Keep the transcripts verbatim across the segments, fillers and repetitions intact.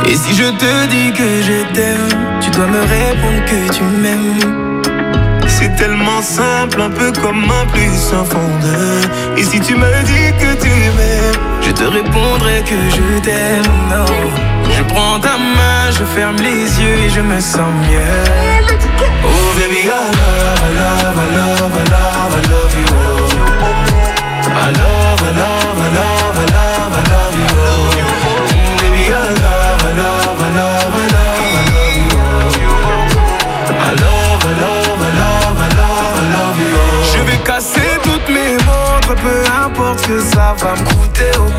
Et si je te dis que je t'aime, tu dois me répondre que tu m'aimes. C'est tellement simple, un peu comme un plus un fondeur. Et si tu me dis que tu m'aimes, je te répondrai que je t'aime. Non. Je prends ta main, je ferme les yeux et je me sens mieux. Oh baby, I love, I love, I love, I love, I love you. I love, I love, I love, I love, I love you. Baby, I love, I love, I love, I love, I love you. I love, I love, I love, I love, I love you. Je vais casser toutes mes montres, peu importe ce que ça va me coûter. Oh.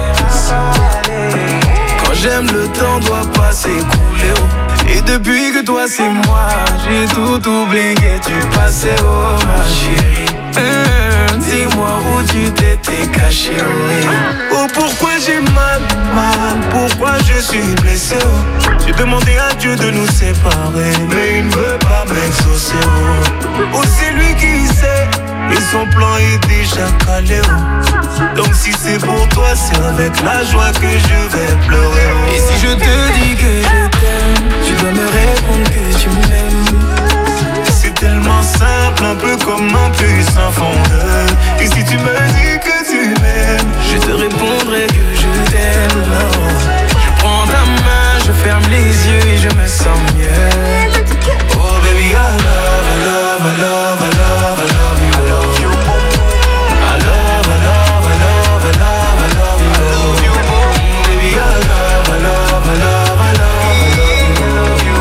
Quand j'aime, le temps doit pas s'écouler. Oh. Et depuis que toi c'est moi, j'ai tout oublié, tu passais, oh ma chérie. Mmh, dis-moi où tu t'étais caché, oh. Oh pourquoi j'ai mal, mal, pourquoi je suis blessé, oh. J'ai demandé à Dieu de nous séparer, mais il ne veut pas m'exaucer, oh. Oh c'est lui qui sait, et son plan est déjà calé, oh. Donc si c'est pour toi, c'est avec la joie que je vais pleurer, oh. Et si je te dis que je t'aime, tu dois me répondre que tu m'aimes. C'est tellement simple, un peu comme un puissant fondeur. Et si tu me dis que tu m'aimes, je te répondrai que je t'aime. Je prends ta main, je ferme les yeux et je me sens mieux. Oh baby, I love, I love, I love, I love, I love you. I love you. I love, I love, I love, I love, I love you. Baby, I love, I love, I love, I love, I love you.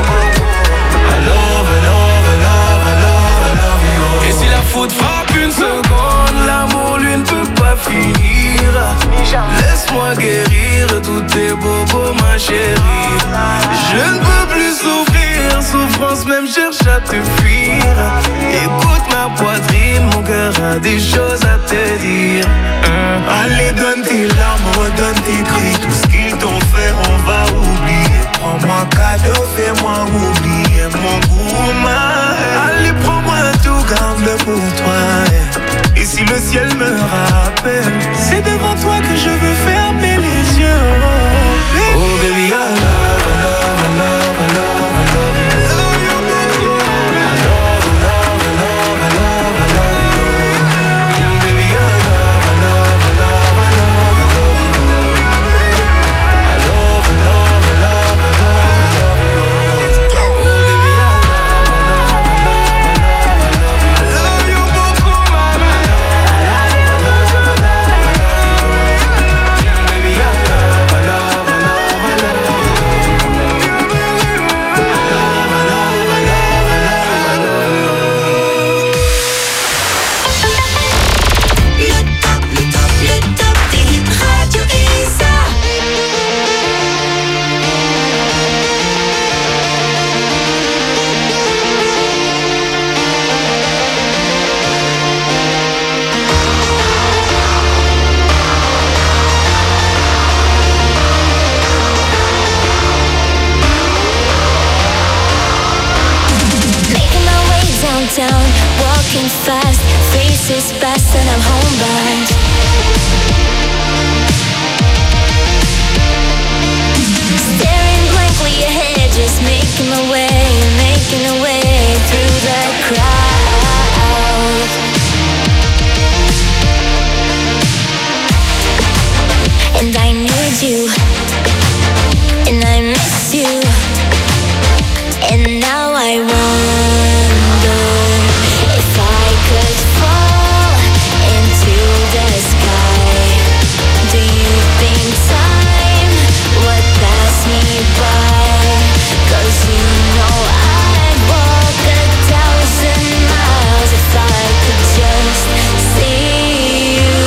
I love, I love, I love, I love, I love you. Et si la faute frappe une seconde, l'amour lui ne peut pas finir. Laisse-moi guérir tous tes bobos, ma chérie. Je ne peux plus souffrir, souffrance même cherche à te fuir. Écoute ma poitrine, mon cœur a des choses à te dire. hein. Allez donne tes larmes, donne tes cris. Tout ce qu'ils t'ont fait on va oublier. Prends-moi cadeau, fais-moi oublier mon goût, ma. Allez prends-moi tout, garde-le pour toi. Et si le ciel me rappelle, c'est devant toi que je veux fermer les yeux. Oh baby, I love, I love, I love, I love, I love you. I love you, baby. I love, I love, I love, I love, I love you. Baby, I love, I love, I love, I love, I love you. I love, I love, I love, I love, I love you. Oh baby, I love, I love, I love, I love, I love you. Walking fast, faces fast, and I'm homebound. Staring blankly ahead, just making my way, making my way through the crowd. And I need you, and I miss you, and now I wonder if I could fall into the sky. Do you think time would pass me by? 'Cause you know I'd walk a thousand miles if I could just see you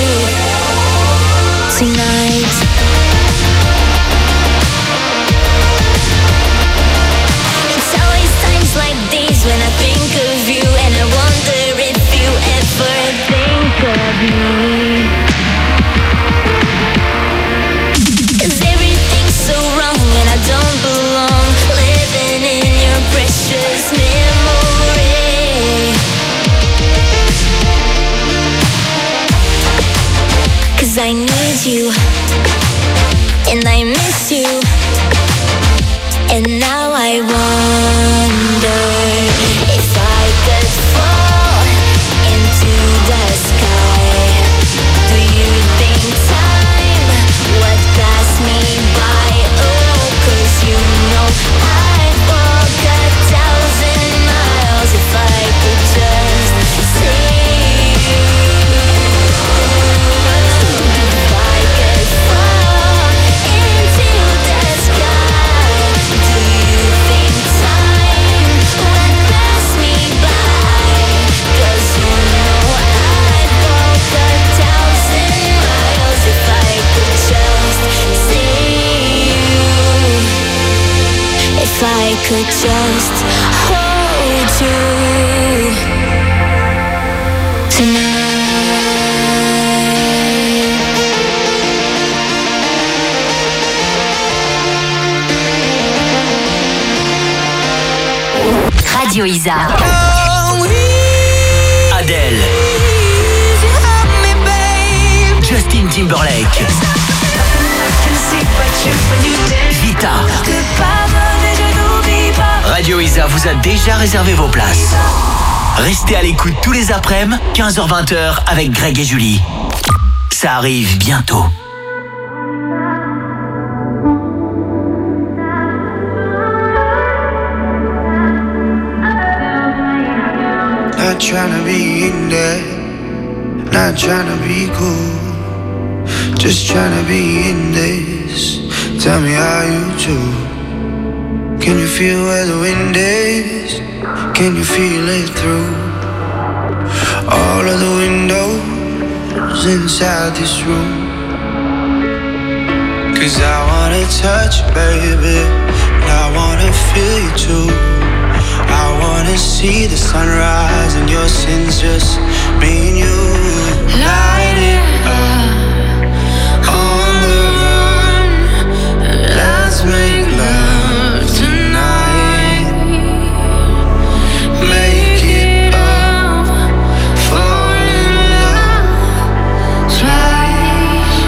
tonight. It's always times like these when I think of you, and I wonder if you ever think of me. 'Cause everything's so wrong and I don't belong, living in your precious memory. 'Cause I need you, and I miss you, And now I wonder if I could fall into the sky. Do you think time would pass me by? Oh, 'cause you know I'd walk a thousand miles if I could just see you. If I could fall into the sky, do you think time would pass me by? 'Cause you know I'd walk a thousand miles if I could just see you. If I could just hold you tonight. Radio Isa. Adele. Justin Timberlake. Vita. Radio Isa vous a déjà réservé vos places. Restez à l'écoute tous les après-midi, quinze heures vingt avec Greg et Julie. Ça arrive bientôt. Not tryna be in there, not tryna be cool, just tryna be in this. Tell me how you do. Can you feel where the wind is? Can you feel it through all of the windows inside this room? 'Cause I wanna touch you, baby, and I wanna feel you too. I wanna see the sunrise and your sins, just me and you. Light it up on the run. Let's make love tonight. Make it up, fall in love twice.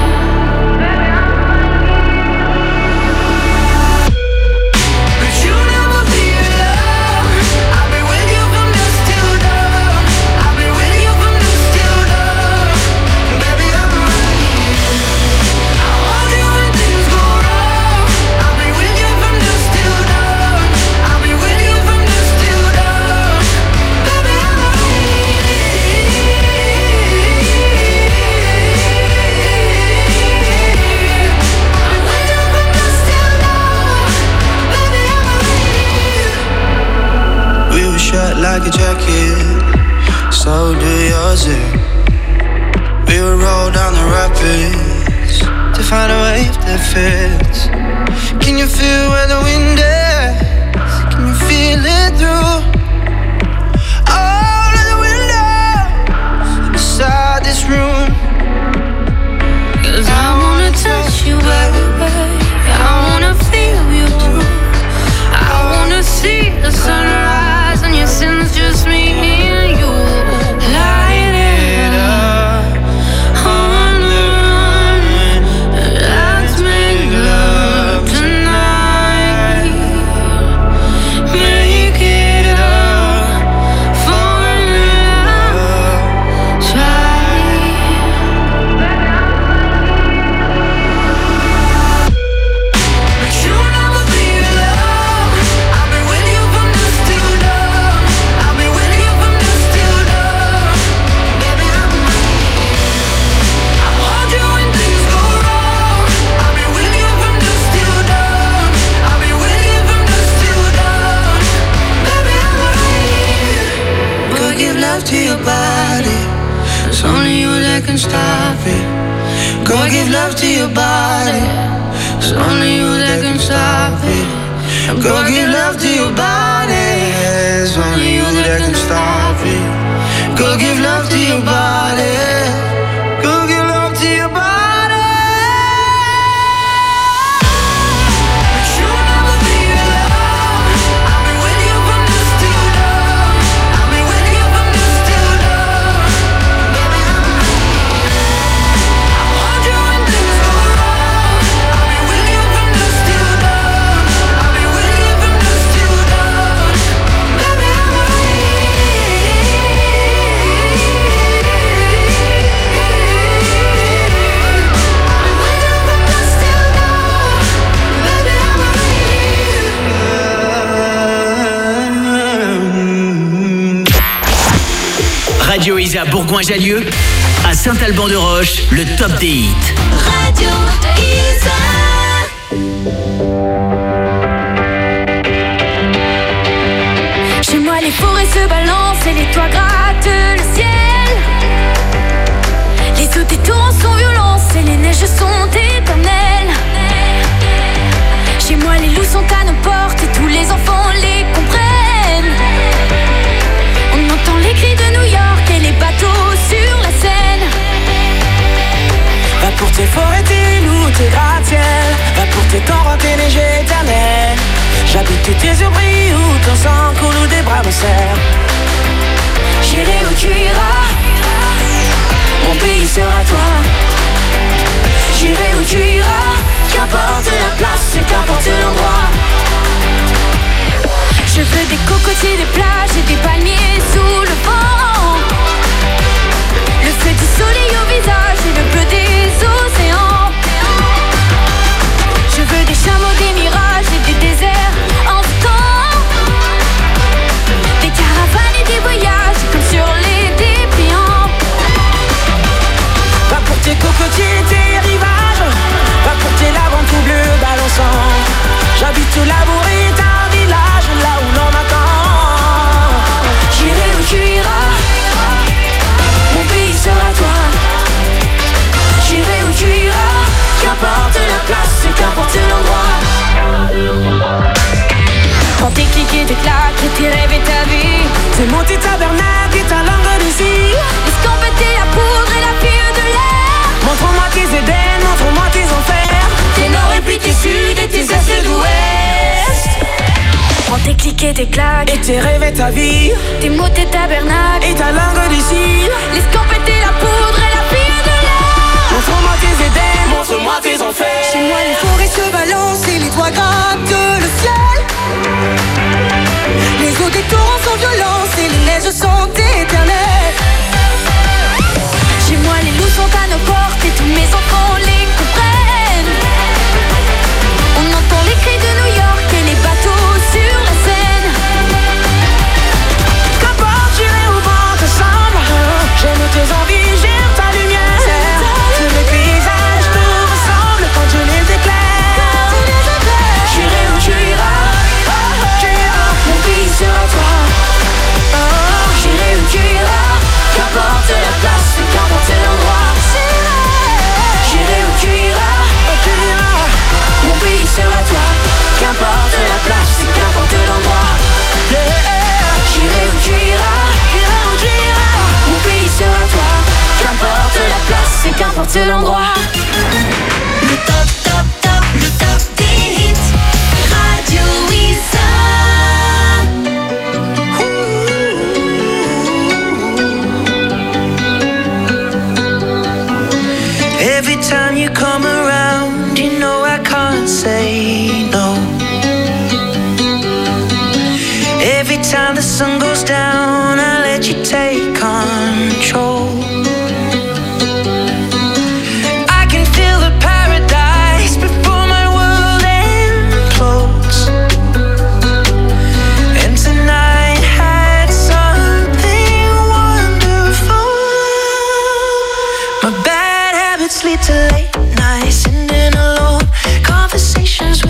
But you never be alone. I'll be with you from dusk till dawn. I'll be with you from dusk till dawn. Baby, I'm right here. I want you when things go wrong. I'll be with you from dusk till dawn. I'll be with you from dusk till dawn. Baby, I'm right here. We were shut like a jacket, so do yours. eh? We would roll down the rapids to find a wave that fits. Can you feel where the wind is? Can you feel it through all of the windows inside this room? 'Cause I wanna touch you, baby, I wanna feel you too. I wanna see the sunrise and your sins, just me and you. Light it up on the run. Let's make love tonight. Make it up, fall in love twice. But you never be alone. I'll be with you from dusk till dawn. I'll be with you from dusk till dawn. Baby, I'm right here. I want you when things go wrong. I'll be with you from dusk till dawn. I'll be with you from dusk till dawn. Baby, I'm right here. Go give love to your body. It's only you that can stop it. Go give love to your body. It's only you that can stop it. Go give love to your body. It's only you that can stop it. Go give love to your body. Go give love to your body. But you'll never be alone. I'll be with you from dusk till dawn. I'll be with you from dusk till dawn. Baby, I'm right here. I want you when things go wrong. I'll be with you from dusk till dawn. I'll be with Bourgoin-Jallieu. À Saint-Alban-de-Roche, le top des hits. Radio Isa. Chez moi les forêts se balancent et les toits grattent le ciel. Les eaux des torrents sont violentes et les neiges sont éternelles. Chez moi les loups sont à nos portes et tous les enfants les comprennent. On entend les cris de New York et les bateaux sur la Seine. Va pour tes forêts, tes loups, tes gratte-ciel. Va pour tes torrents, tes neiges éternelles. J'habite où tes yeux brillent, où ton sang coule, où des bras me serrent. J'irai où tu iras, Mon pays sera toi. j'irai où tu iras. Qu'importe la place, et qu'importe l'endroit. Je veux des cocotiers, des plages et des palmiers sous le vent. Le feu du soleil au visage et le bleu des océans. Je veux des chameaux, des mirages et des déserts en temps. Des caravanes et des voyages comme sur les dépliants. Va pour tes cocotiers, tes rivages. Va pour tes laves tout bleu balançant. J'habite au labour et un village là où l'on attend. J'irai où tu iras, Mon pays sera toi. j'irai où tu iras. Qu'importe la place et qu'importe l'endroit. Quand tes clics et tes claques et tes rêves et ta vie. C'est mon petit tabernacle et ta langue d'ici. Escampetez la poudre et la fille de l'air. Montre-moi tes Éden, montre-moi tes enfers. Tes nord et puis tes sud et tes est et d'ouest. Prends tes clics et tes claques Et tes rêves et ta vie. tes mots, tes tabernacles. Et ta langue d'ici. L'escampetez la poudre et la fille de l'air. Montre-moi tes Éden, montre-moi tes enfers. Chez moi les forêts se balancent et les toits grattent le ciel. Les eaux des torrents sont violentes et les neiges sont éternelles. Chez moi les loups sont à nos portes et tous mes enfants les comprennent. On entend les cris de New York et les bateaux sur la Seine. Qu'importe, j'irai où vent te semble. J'aime tes envies, j'aime ta lumière. Tous les paysages nous ressemblent quand tu les éclaires. J'irai où tu iras, Tu iras, mon pays sera toi. J'irai où tu iras, qu'importe la place et qu'importe l'endroit. j'irai où tu iras, Tu iras, mon pays sera toi. qu'importe la place et qu'importe l'endroit. Yeah. J'irai où tu iras, J'irai où tu iras, mon pays sera toi. qu'importe la place et Qu'importe l'endroit. Le top, top, top, le top des hits. Radio Isa. Every time you come around, you know I can't say no. Every time the sun goes down, I let you take control. I can feel the paradise before my world implodes. And tonight had something wonderful. My bad habits lead to late nights, sitting alone, conversations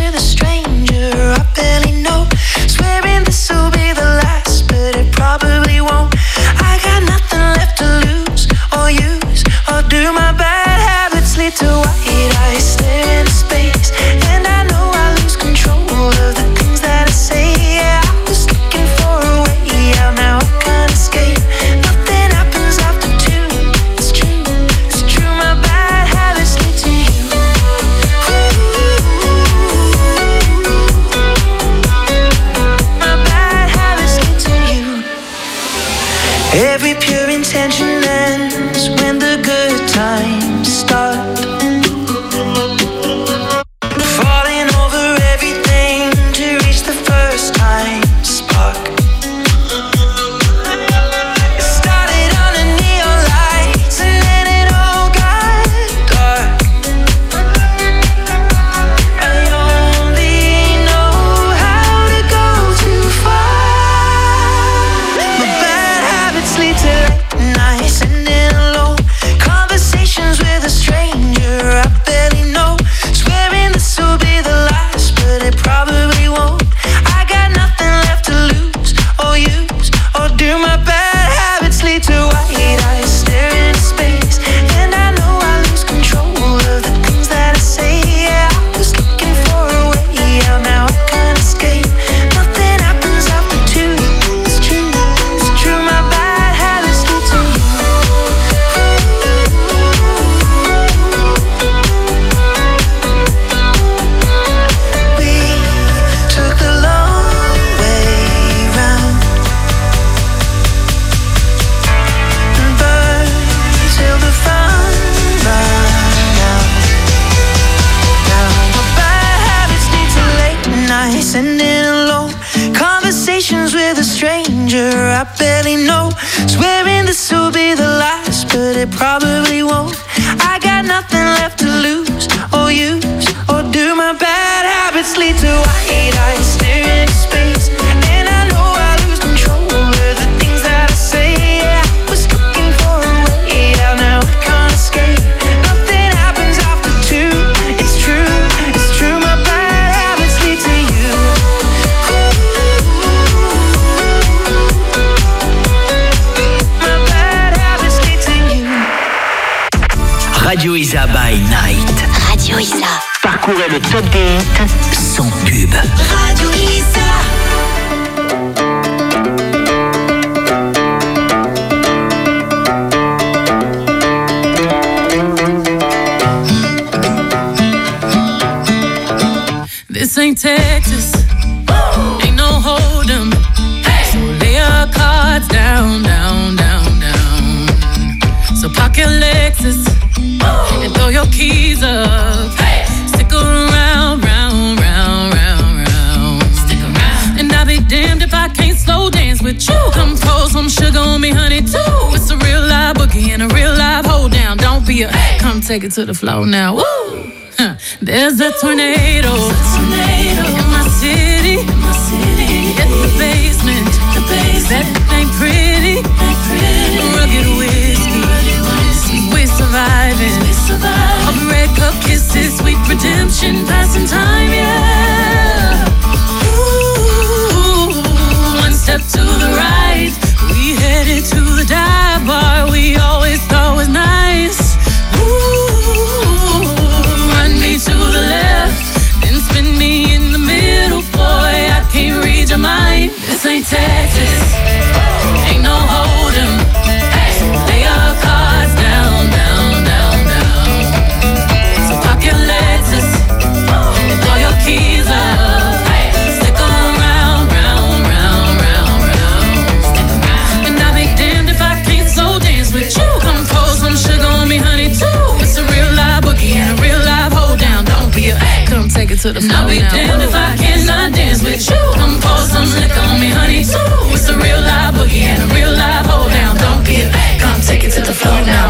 sending alone. Conversations with a stranger I barely know. Swearing this will be the last, but it probably won't. I got nothing left to lose or use, or do my bad habits lead to white eyes staring into space? And I know I lose control of the things that I say. Yeah, I was looking for a way out, now I can't escape. Nothing happens after two. It's true, it's true. My bad habits lead to you. My bad habits lead to you. Radio Isa by Night. Radio Isa. Parcourez le top des hits sans pub. Radio Isa. This ain't Texas, ain't no hold'em. So lay your cards down, down, down, down. So park your Lexus and throw your keys up. Stick around, round, round, round, round. Stick around. And I'll be damned if I can't slow dance with you. Come pour some sugar on me, honey, too. It's a real live boogie and a real live hold down. Don't be a, come take it to the floor now. Woo! Huh. There's a tornado, tornado in my city, in my city. At the basement, the basement. That ain't pretty, ain't pretty. Rugged whiskey, we surviving. We surviving. Of red cup kisses, sweet redemption, passing time, yeah. Ooh, one step to the right, we headed to the dive bar we always thought was nice. Ooh, run me to the left, then spin me in the middle, boy, I can't read your mind. This ain't Texas, ain't no hold'em. Lay your cards down, down, down, down. So park your Lexus and throw your keys up. Stick around, round, round, round, round. And I'll be damned if I can't slow dance with you. Come pour some sugar on me, honey, too. It's a real live boogie and a real live hold down. Don't be a, come take it to the floor now. I'll be damned if I cannot dance with you. Come pour some liquor on me, honey, too. It's a real live boogie and a real live hold down. Don't be a, come take it to the floor now.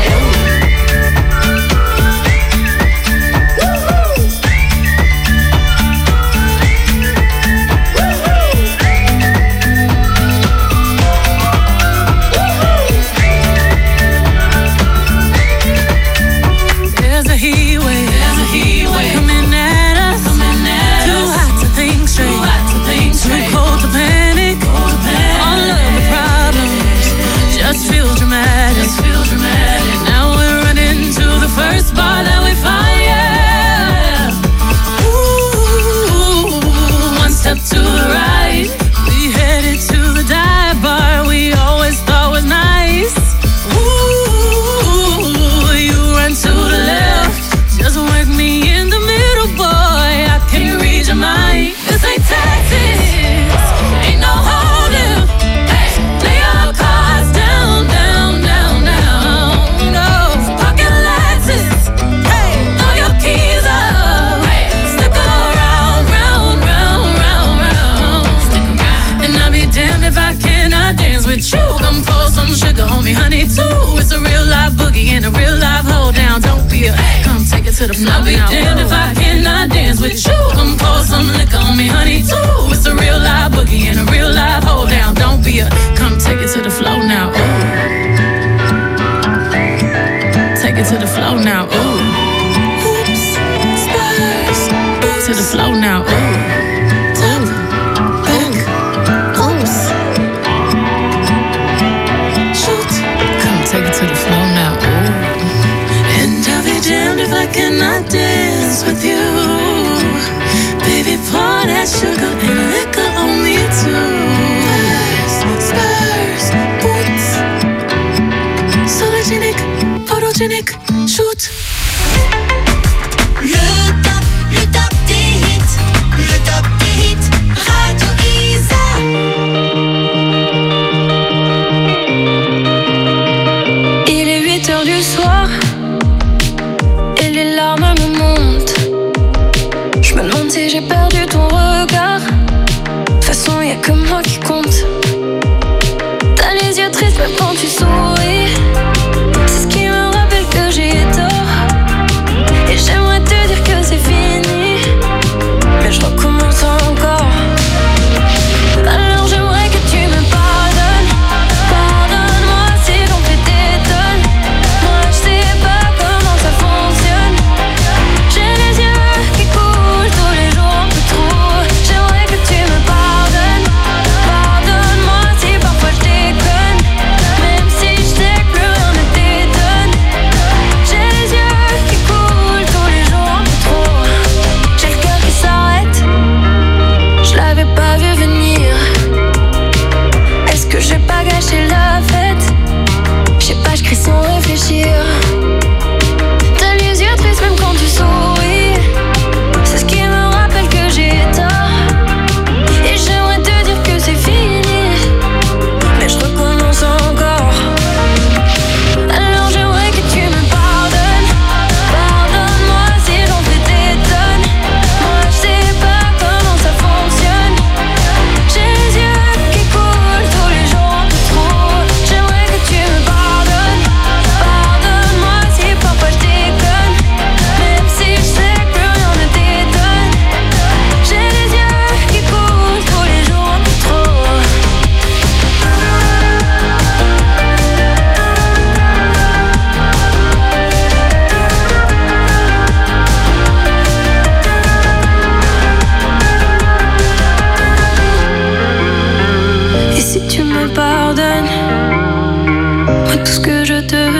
There's a heat wave, there's a heat wave coming at us, coming at too us. Hot to think straight, too hot to think straight. Too cold to panic, cold to panic. All of the problems just feel dramatic, just feel dramatic. Now we're running to the first bar that we find, yeah. Ooh, one step to the right, we headed to the dive bar we always thought was nice. Ooh, you run to the left, just work me in the middle, boy, I can't read your mind. This ain't Texas, ain't no hold'em. Lay your cards down, down, down, down. No, pocket Lexus, throw your keys up. Stick around, round, round, round, round. And I'll be damned if I cannot dance with you. Come pour some sugar on me, honey, too. It's a real live boogie and a real live hold down. Don't be a, come take it to the floor. I'll be damned if I cannot dance with you. Come pour some liquor on me, honey, too. It's a real live boogie and a real live hold down. Don't be a, come take it to the floor now. Ooh. Take it to the floor now. Ooh. Oops, spurs. To the floor now. Ooh. Ooh. Ooh. Oops. Shoot. Come take it to the floor now. Ooh. And I'll be damned if I cannot dance with you. Baby, pour that sugar and liquor on me too. Spurs, boots, sologenic, photogenic, shoot. Le top, le top des hits. Le top des hits. Radio Isa. Il est huit heures du soir et les larmes me montent. Je me demande si j'ai perdu ton regard.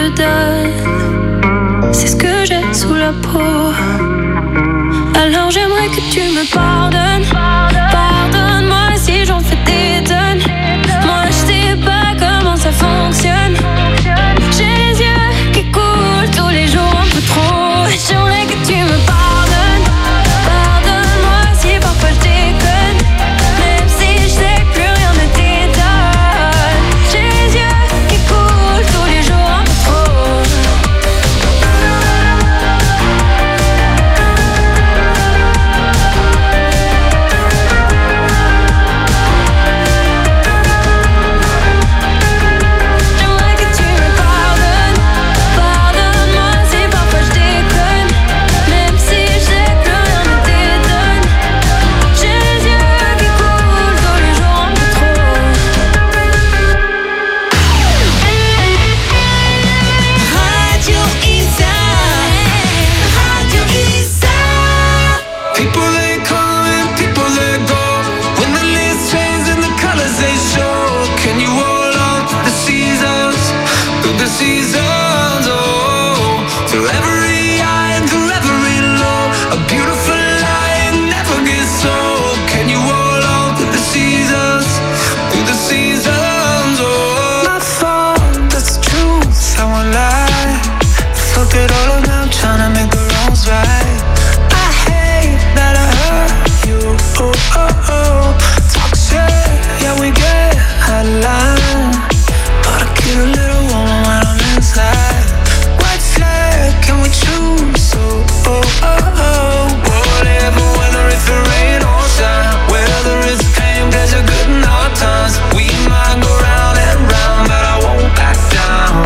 te donne, c'est ce que j'ai sous la peau. Alors j'aimerais que tu me pardonnes. Pardonne-moi si j'en fais des tonnes. Moi je sais pas comment ça fonctionne. J'ai les yeux qui coulent tous les jours un peu trop. J'aimerais que tu me pardonnes. Pardonne-moi si parfois je déconne, même si je sais que plus rien ne t'étonne. J'ai les yeux qui coulent tous les jours un peu trop. J'aimerais que tu me pardonnes. Pardonne-moi si parfois je déconne, même si je sais que plus rien ne t'étonne. J'ai les yeux qui coulent tous les jours un peu trop. Radio Isa, Radio Isa. People they come and people they go. When the leaves change and the colors they show. Can you hold on to the seasons? Through the seasons, oh. Through every high and through every low. A beautiful lie never gets old. Can you hold on to the seasons? Through the seasons, oh. My fault, that's the truth, I won't lie. Fucked it all up now, tryna make the wrongs right. I hate that I hurt you, oh, oh, oh. Talk shit, yeah we get out of line, but I get a little warm when I'm inside. White flag, can we choose, oh, oh, oh, oh. Whatever, whether it's the rain or shine, whether it's pain, pleasure, good and hard times, we might go round and round, but I won't back down.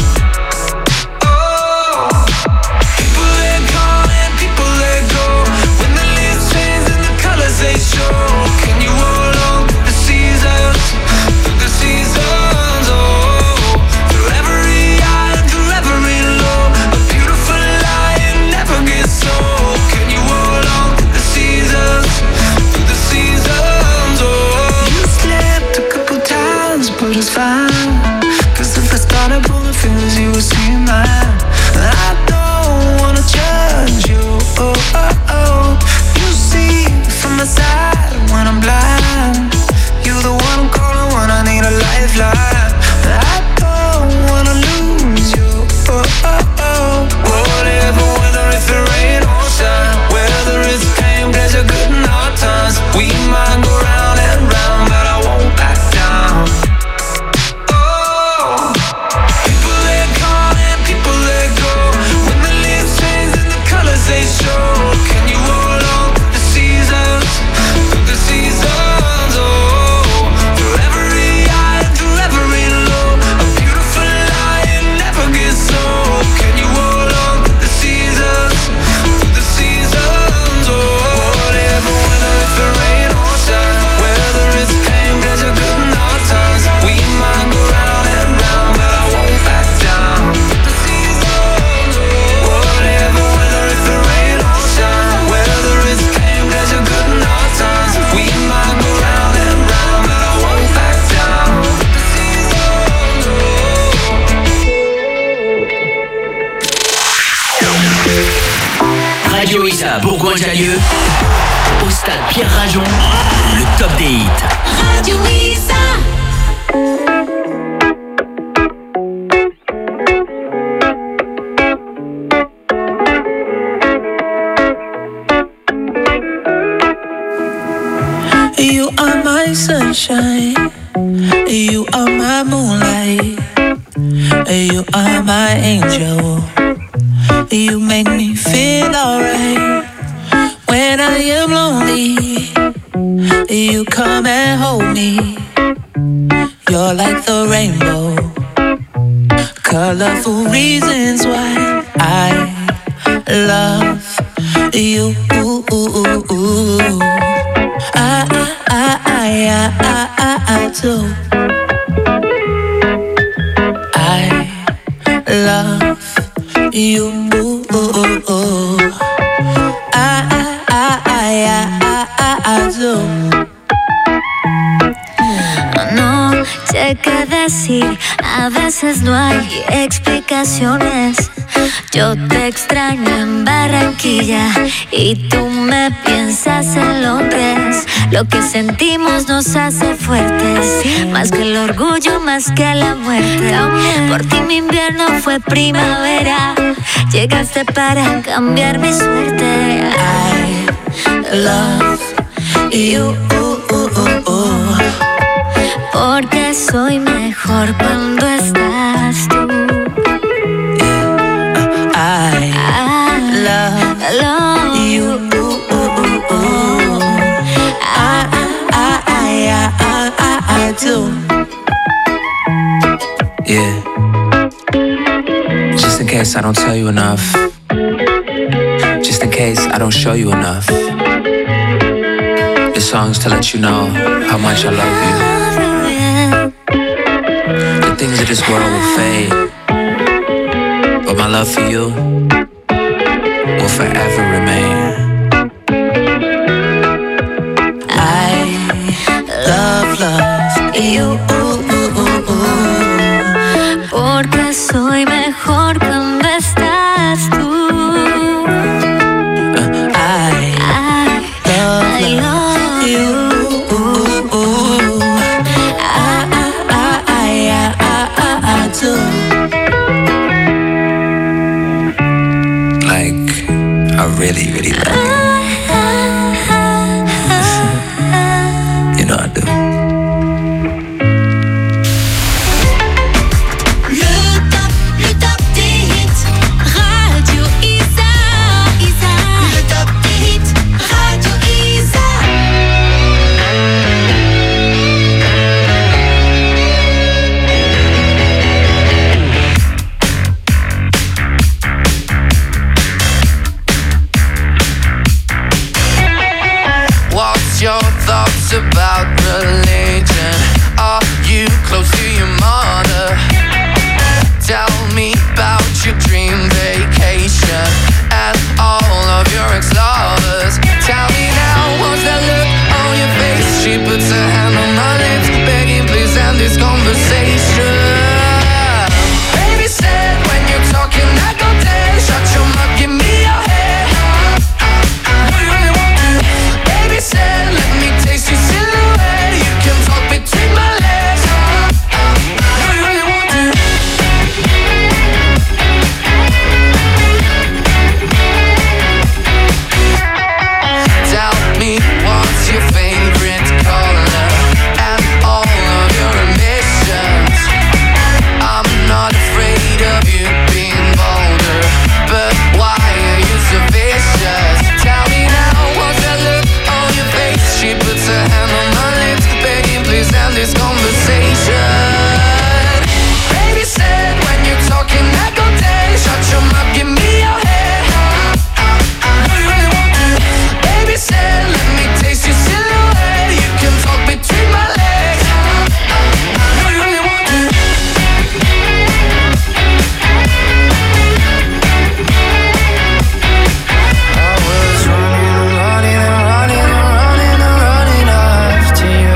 Oh, people they come and people they go. When the leaves change and the colors they show. Can you hold on to the seasons? Through the seasons, oh. Through every high and through every low. A beautiful lie it never gets old. Can you hold on to the seasons? Through the seasons, oh. You slipped a couple times, but it's fine. Cause if I started pulling fingers, you would see mine. I don't wanna judge you, oh, oh, oh. You see from my side when I'm blind. You the one I'm calling when I need a lifeline. I don't wanna lose you, oh, oh, oh. Whatever, whether it's the rain or shine, whether it's pain, pleasure, good and hard times, we might go round and round, but I won't back down. Oh, people they come and people they go. When the leaves change and the colors they show. Can you hold on to the seasons? Through the seasons, oh. Through every high and through every low. A beautiful lie it never gets old. Can you hold on to the seasons? Through the seasons, oh. Whatever, whether it's the rain or shine, whether it's pain, pleasure, good and hard times, we might go round and round, but I won't back down. The seasons, oh. Whatever, whether it's the rain or shine, whether it's pain, pleasure, good and hard times, we might go round and round, but I won't back down. The seasons, oh. Radio Isa Bourgoin-Jallieu, au stade Pierre Rajon, le top des hits. Radio Isa. You are my sunshine, you are my moonlight, you are my angel. You make me feel alright when I am lonely. You come and hold me. You're like the rainbow, colorful reasons why I love you. I, I, I, I, I, I do. I love you. I, I, I, I, I, I do. No te quedes decir, a veces no hay explicaciones. Yo te extraño en Barranquilla y tú me piensas en Londres. Lo que sentimos nos hace fuertes, más que el orgullo, más que la muerte. Por ti mi invierno fue primavera, llegaste para cambiar mi suerte. I love you, porque soy mejor cuando estás tú. I, I love, love you. I, I, I, I, I, I, I do. Yeah. Just in case I don't tell you enough. Just in case I don't show you enough. This song's to let you know how much I love you. The things of this world will fade, but my love for you will forever remain. I love, love you. Porque soy mejor cuando estás tú. I, I, love, I love you. I, I, I, I, I, I do. Like, I really, really love you. You know I do. Le top, le top des hits, Radio Isa, Isa. Le top des hits, Radio Isa. What's your thoughts about religion? Are you close to your mother? Tell me about your dream vacation and all of your ex-lovers. Tell me now, what's that look on your face? She puts her hand on my lips, begging please end this conversation. Baby said when you're talking I go dead. Shut your mouth, give me your head. Do you really want to? Baby said let me taste your silhouette. You can talk between my legs. Do you really want to? Tell me what's your favorite color and all of your ambitions. I'm not afraid of you being bolder, but why are you so vicious? Tell me now, what's that look on your face? She puts her hand on my lips, begging please end this conversation. Baby said when you're talking I go dead. Shut your mouth, give me your head. Do you really want to? Baby said let me taste your silhouette. You can talk between my legs. Do you really want to? I was running and running and running and running and running after you.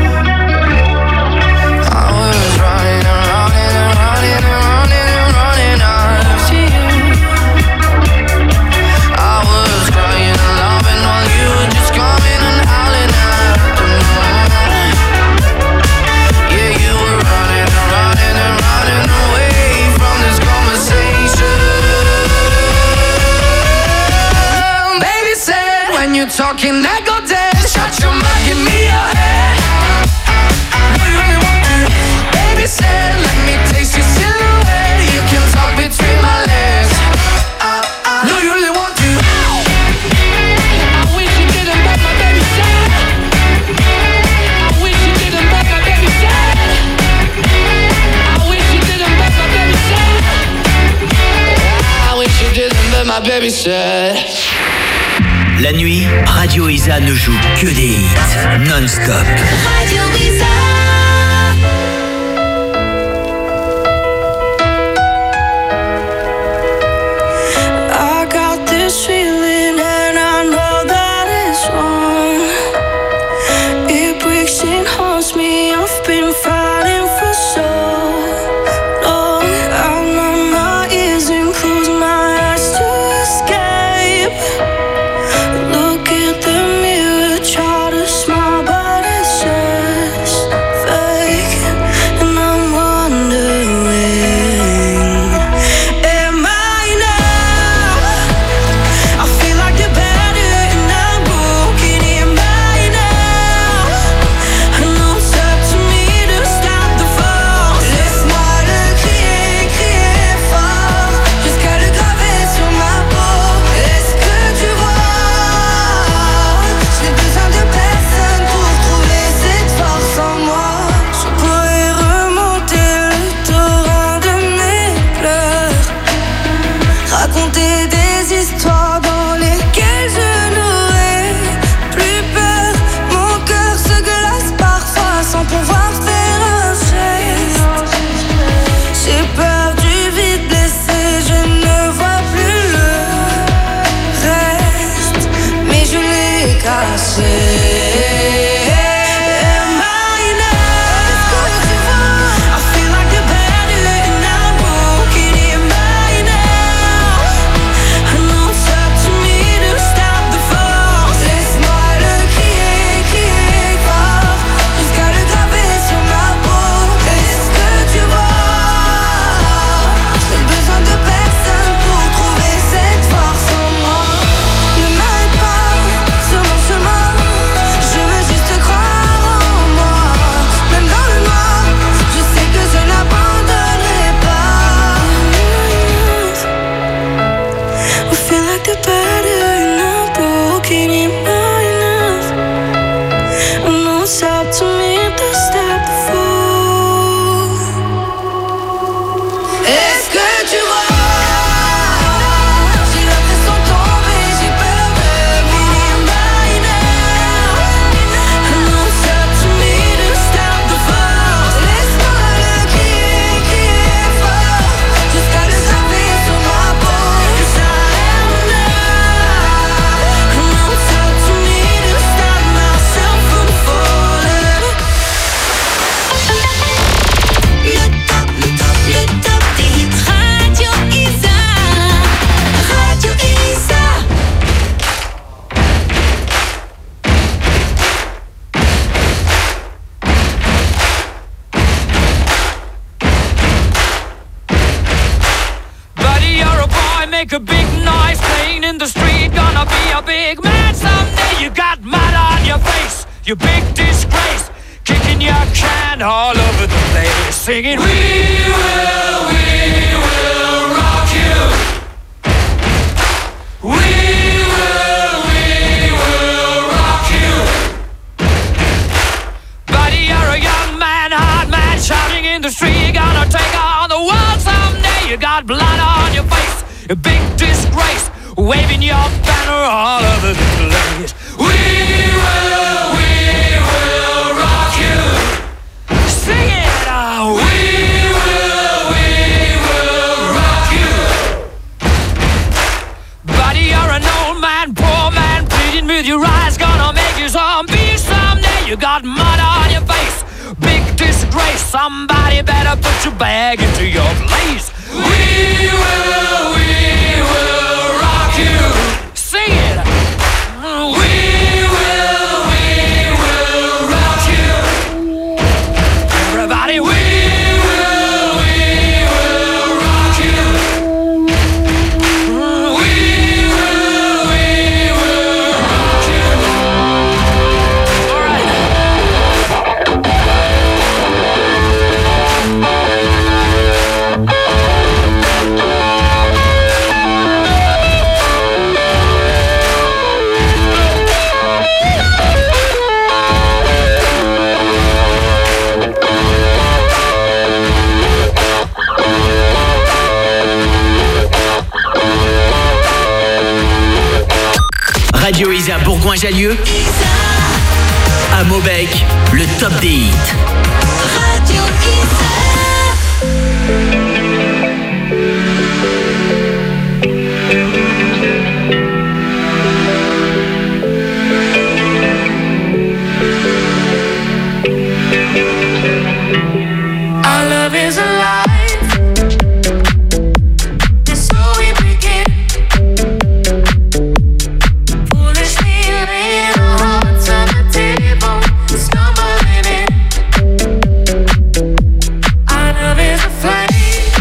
I was running and running and running and running and running after you. I was crying and loving while you were just coming and howling after me. Yeah, you were running and running and running away from this conversation. Baby said when you're talking I go dead. Shut your mouth, give me your head. Do you really want to? Baby said let me taste your silhouette. You can talk between my legs. Do you really want to? I wish you didn't, but my baby said. I wish you didn't, but my baby said. I wish you didn't, but my baby said. I wish you didn't, but my baby said. La nuit, Radio Isa ne joue que des hits non-stop. Radio Isa. I got this feeling and I know that it's wrong. It breaks and haunts me. I've been fighting for so make a big noise playing in the street. Gonna be a big man someday. You got mud on your face, you big disgrace. Kicking your can all over the place, singing, we will, we will rock you. We will, we will rock you. Buddy, you're a young man, hard man, shouting in the street. You're gonna take on the world someday. You got blood on your face, a big disgrace, waving your banner all over the place. We will, we will rock you. Sing it out. We will, we will rock you. Buddy, you're an old man, poor man, pleading with your eyes, gonna make you zombie someday. You got mud on your face, big disgrace. Somebody better put your bag into your place. We will, we will rock you. Sing it. We will, we will rock you. Everybody, we will, we will rock you. We will, we will rock you. All right. Radio Isa Bourgoin-Jallieu. À Maubec, le top des hits. Radio Our love is alive. And so we begin. Foolishly laying our hearts on the table, stumbling in. Our love is a flame.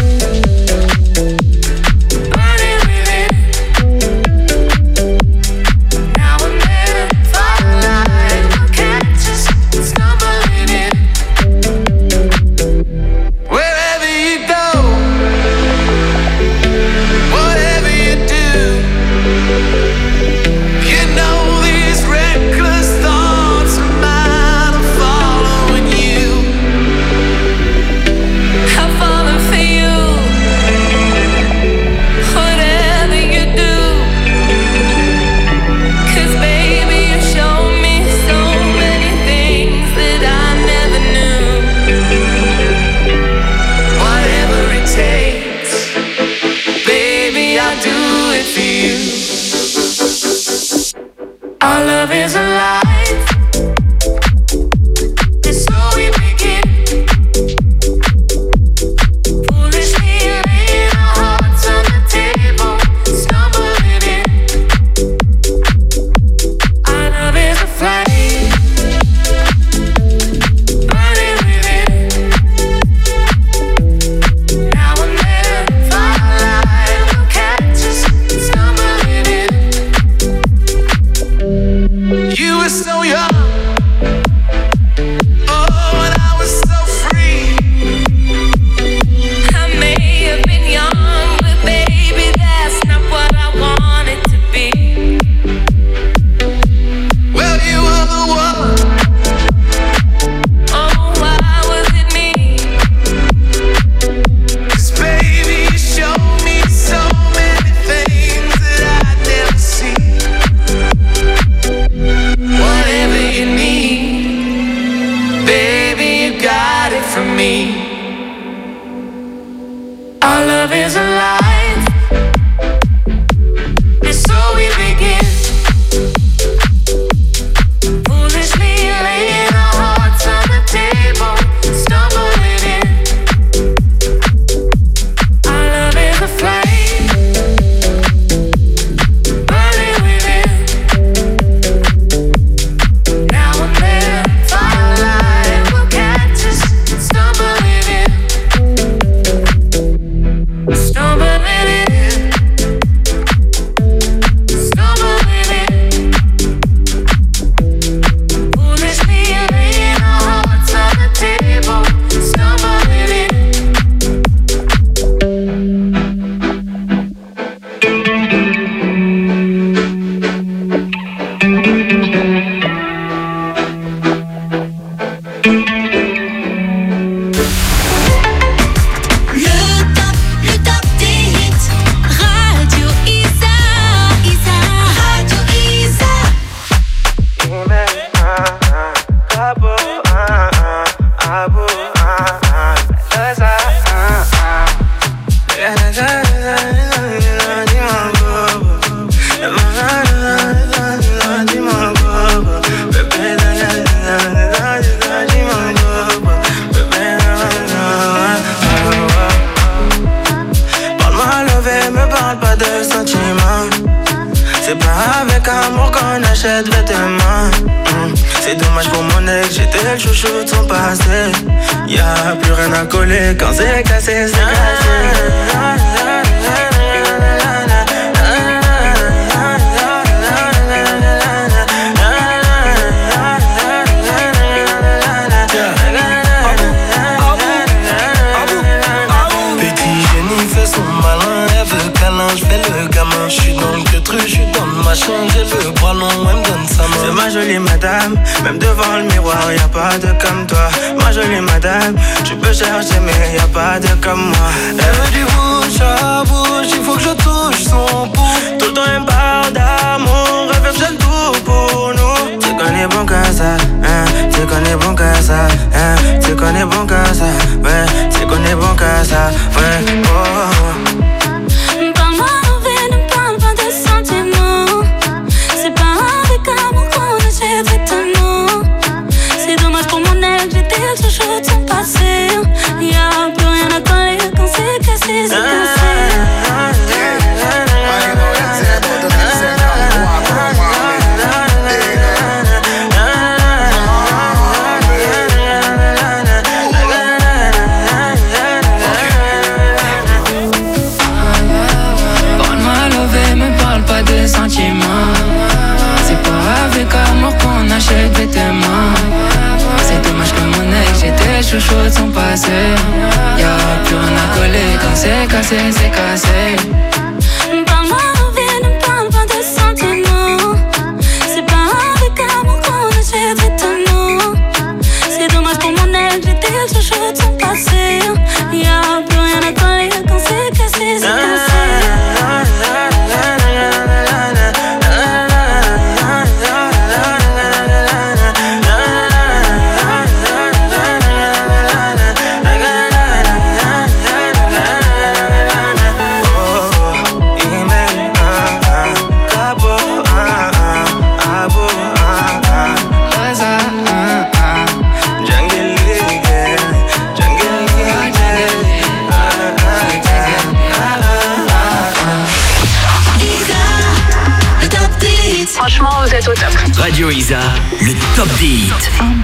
Radio Isa, le top des hits. I'm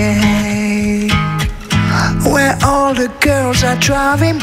picking where all the girls are driving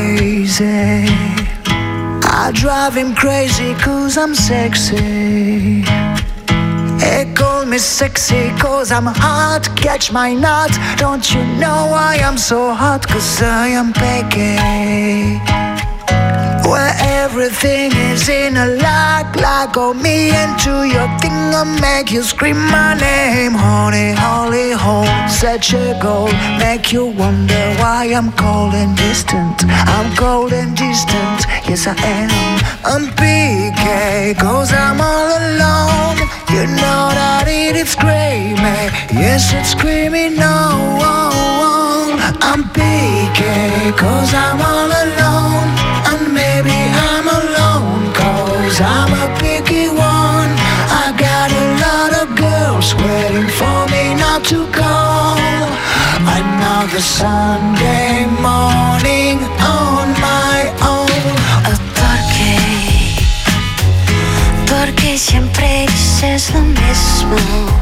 crazy. I drive him crazy cause I'm sexy. They call me sexy cause I'm hot, catch my nut. Don't you know I am so hot cause I am picky. Where everything is in a lock, lock on me into your thing, I'll make you scream my name. Honey, holy hole, such a goal, make you wonder why I'm cold and distant. I'm cold and distant, yes I am. I'm P K, cause I'm all alone. You know that it is screaming, yes it's screaming no. I'm P K, cause I'm all alone. And maybe I'm alone, cause I'm a picky one. I got a lot of girls waiting for me not to call. Another Sunday morning on my own. ¿Por qué? Porque siempre dices lo mismo.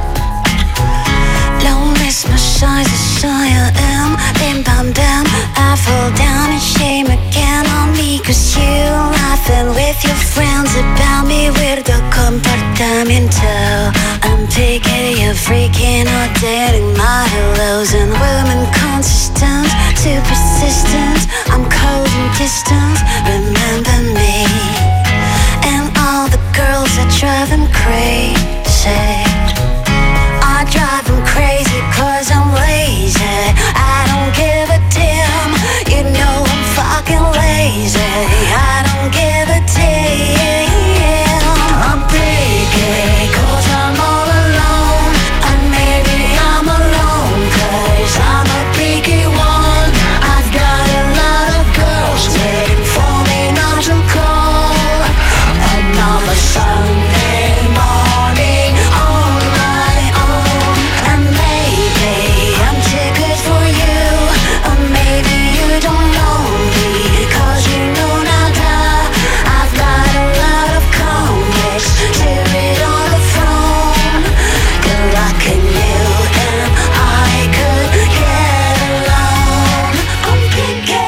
Lo mismo soy, the soy I am. Bim bam bam, I fall down and shame again on me. Cause you laughing with your friends about me. Weirdo comportamiento. I'm picking you freaking out, dating my hellos. And women consistent, too persistent. I'm cold and distant, remember me. And all the girls that drive them crazy. I drive them crazy cause I'm lazy. I don't give a damn. You know I'm fucking lazy. I don't give a damn. I'm picky cause I'm all alone. And maybe I'm alone cause I'm a picky one. I've got a lot of girls waiting for me not to call. Another Sunday morning on my own. And maybe I'm too good for you. Or maybe you don't know me cause you know nada. I've got a lot of comics to read on the phone. Good luck in you and I could get alone. I'm picky.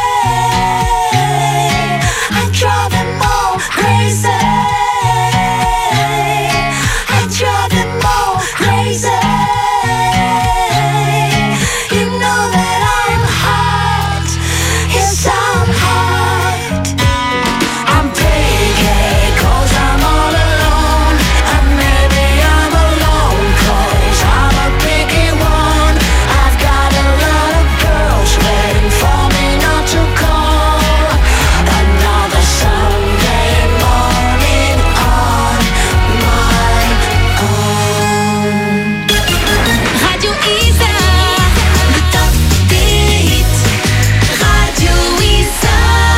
I drive them all crazy. I drive them all crazy. You know that I'm hot. Yes, I'm hot. I'm picky cause I'm all alone. And maybe I'm alone cause I'm a picky one. I've got a lot of girls waiting for me not to call. Another Sunday morning on my own. Radio Isa, le top des hits. Radio Isa.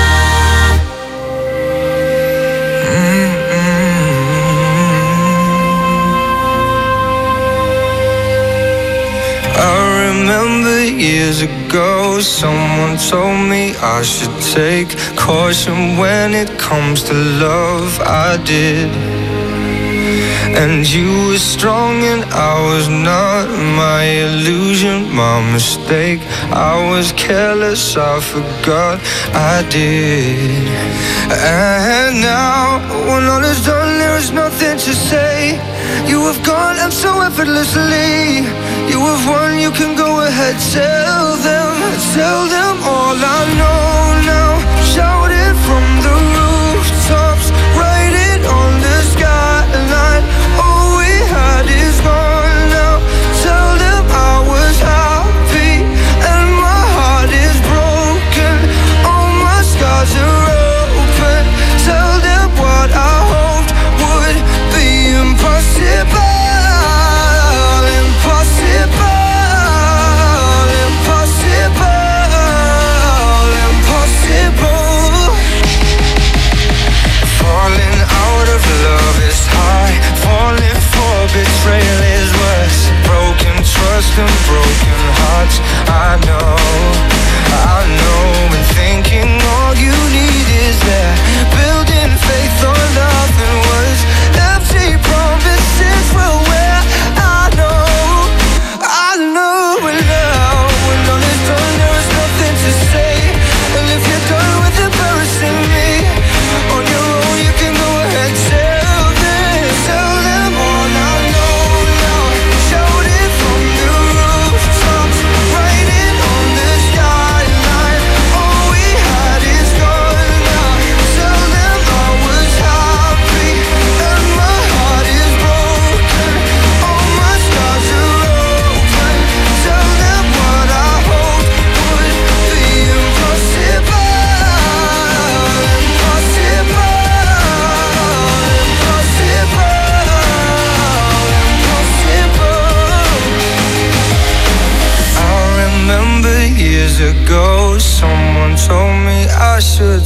I remember years ago, someone told me I should take caution when it comes to love. I did. And you were strong and I was not. My illusion, my mistake. I was careless, I forgot I did. And now, when all is done, there is nothing to say. You have gone and so effortlessly. You have won, you can go ahead. Tell them, tell them all I know now. Shout it from the rooftops. Write it on the skyline. All we had is gone now. Tell them I was happy and my heart is broken. All my scars are open. Tell them what I hoped would be impossible. Impossible. Impossible.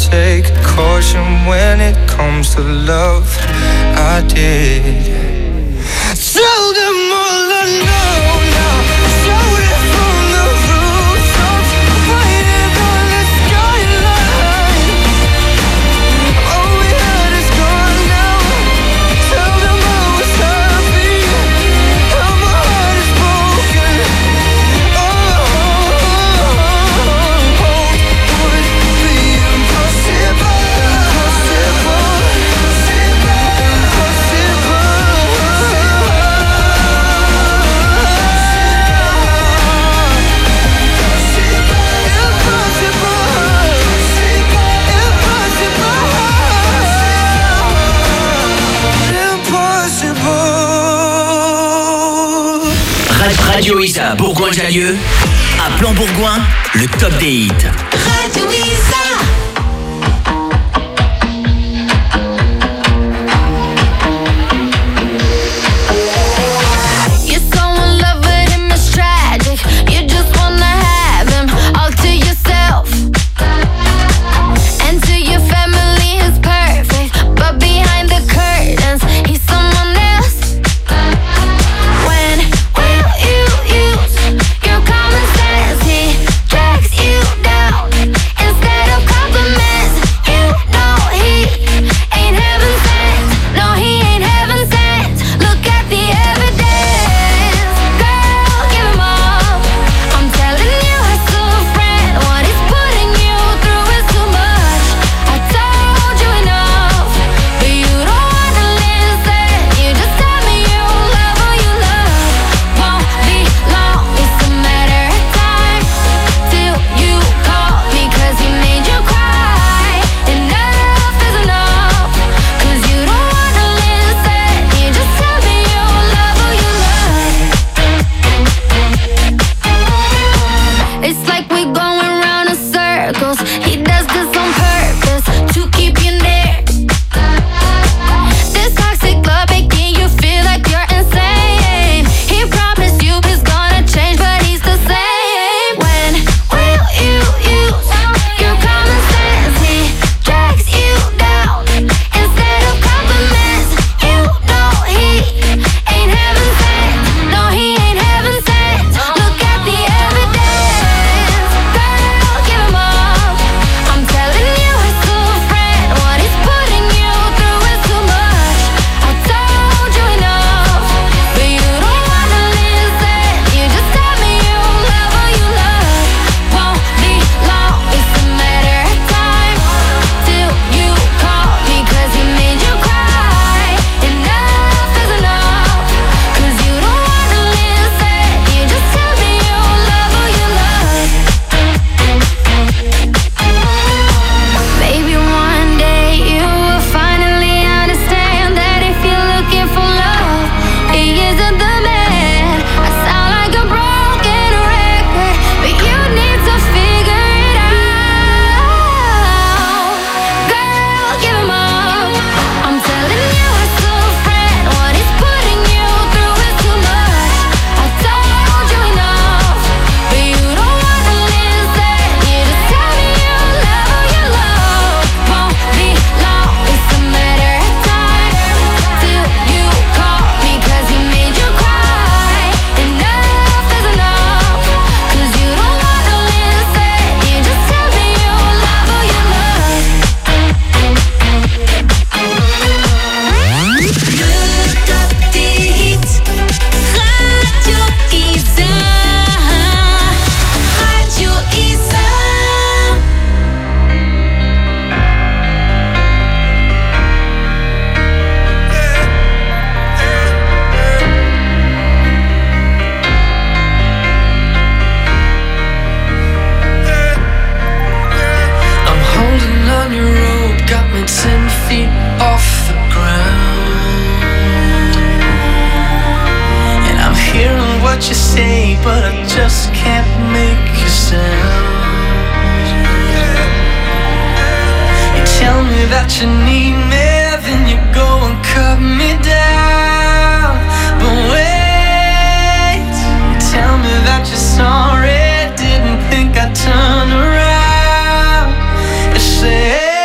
take caution when it comes to love. I did. Tell them all I know now. Shout it from the rooftops, fight it on the skyline. All we had is gone now. Tell them I was happy, how my heart is broken. Oh, would be impossible, impossible, impossible. Radio Isa Bourgoin-Jallieu, à Plan Bourgoin, le top des hits. Radio Isa. You're so in love with him, it's tragic. You just wanna have him all to yourself. And to your family, he's perfect, but behind the curtains, he's someone else. When will you use your common sense? He drags you down instead of compliments. You know he ain't heaven sent. No, he ain't heaven sent. Look at the evidence. Girl, give him up. I'm telling you, I saw a friend. What he's putting you through is too much. I told you enough, but you don't wanna listen. You just tell me you love who you love. Won't be long, it's a matter of time till you call me, cause he made you cry. Enough is enough, cause you don't wanna listen. You just tell me you love who you love. It's like we're going round in circles. He does this on purpose to keep you near. This toxic love making you feel like you're insane. He promised you he's gonna change, but he's the same. When will you use your common sense? He drags you down instead of compliments. You know he ain't heaven sent. No, he ain't heaven sent. Look at the evidence. Girl, give him up. I'm telling you, I saw a friend. What he's putting you through is too much. I told you enough, but you don't wanna listen. You just tell me you love who you love. Won't be long, it's a matter of time till you call me, cause he made you cry. Enough is enough, cause you don't wanna listen. You just tell me you love who you love. Maybe one day you will finally understand that if you're looking for love, he isn't the man. I sound like a broken record, but you need to figure it out. Girl, give him up. I'm telling you, I saw a friend. What he's putting you through is too much. I told you enough, but you don't wanna listen. You just tell me you love who you love. Won't be long, it's a matter of time till you call me, cause he made you cry. Enough is enough, cause you don't wanna listen. You just tell me you love who you love. Le top des hits, Radio Isa, Radio Isa. I'm holding on your rope, got me ten feet off the ground. And I'm hearing what you say, but I just can't make a sound. You tell me that you need me, then you go and cut me down. But wait, you tell me that you're sorry, didn't think I'd turn around. You say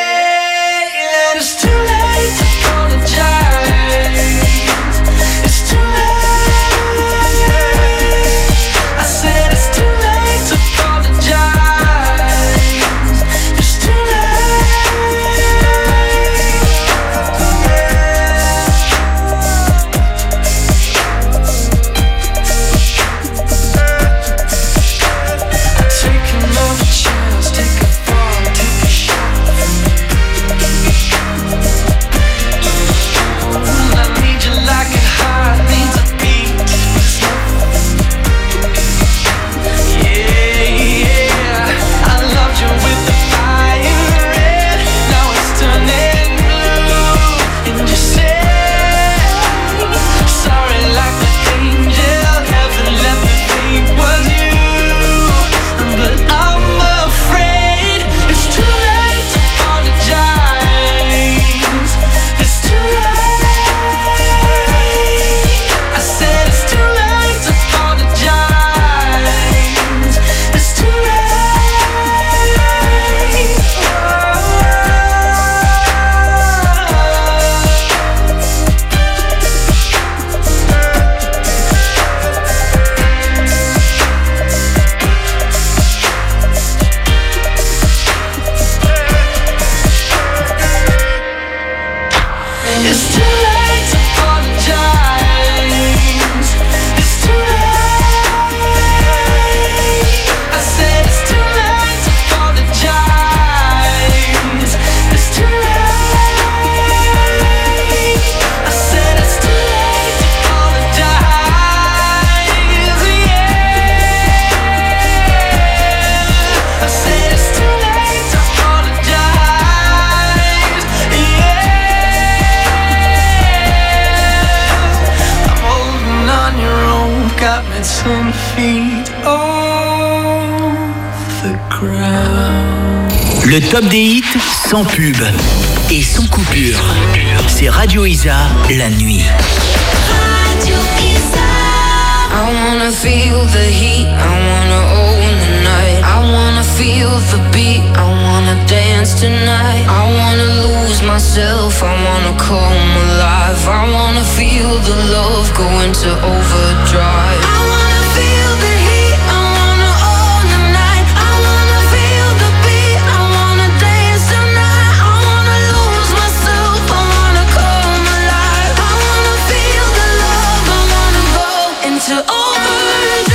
ten feet off the ground. Le top des hits sans pub et sans coupure. C'est Radio Isa, la nuit. Radio Isa. I wanna feel the heat, I wanna own the night. I wanna feel the beat, I wanna dance tonight. I wanna lose myself, I wanna come alive. I wanna feel the love go into overdrive. I wanna feel the heat, I wanna own the night. I wanna feel the beat, I wanna dance tonight. I wanna lose myself, I wanna come alive. I wanna feel the love, I wanna go into overdrive.